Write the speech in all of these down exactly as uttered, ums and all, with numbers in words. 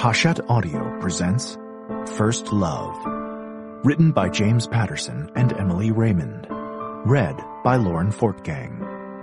Hachette Audio presents First Love, written by James Patterson and Emily Raymond, read by Lauren Fortgang.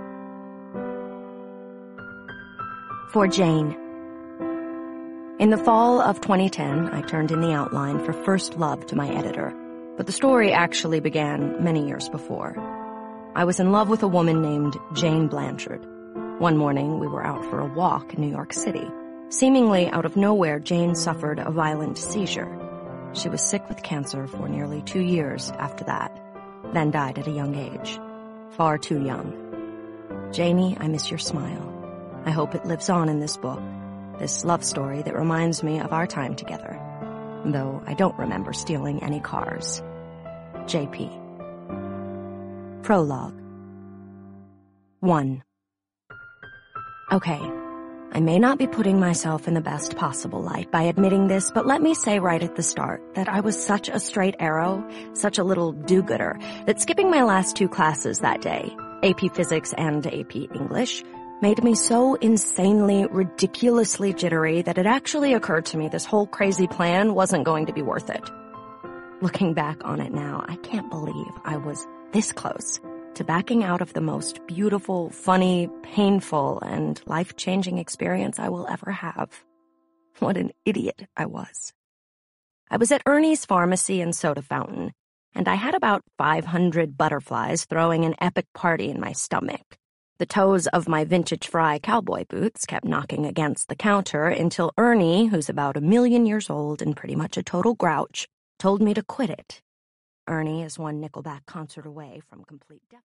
For Jane. In the fall of twenty ten, I turned in the outline for First Love to my editor, but the story actually began many years before. I was in love with a woman named Jane Blanchard. One morning, we were out for a walk in New York City. Seemingly out of nowhere, Jane suffered a violent seizure. She was sick with cancer for nearly two years after that, then died at a young age. Far too young. Janie, I miss your smile. I hope it lives on in this book, this love story that reminds me of our time together, though I don't remember stealing any cars. J P. Prologue. one. Okay, I may not be putting myself in the best possible light by admitting this, but let me say right at the start that I was such a straight arrow, such a little do-gooder, that skipping my last two classes that day, A P Physics and A P English, made me so insanely, ridiculously jittery that it actually occurred to me this whole crazy plan wasn't going to be worth it. Looking back on it now, I can't believe I was this close to backing out of the most beautiful, funny, painful, and life-changing experience I will ever have. What an idiot I was. I was at Ernie's Pharmacy and Soda Fountain, and I had about five hundred butterflies throwing an epic party in my stomach. The toes of my vintage Fry cowboy boots kept knocking against the counter until Ernie, who's about a million years old and pretty much a total grouch, told me to quit it. Ernie is one Nickelback concert away from complete death.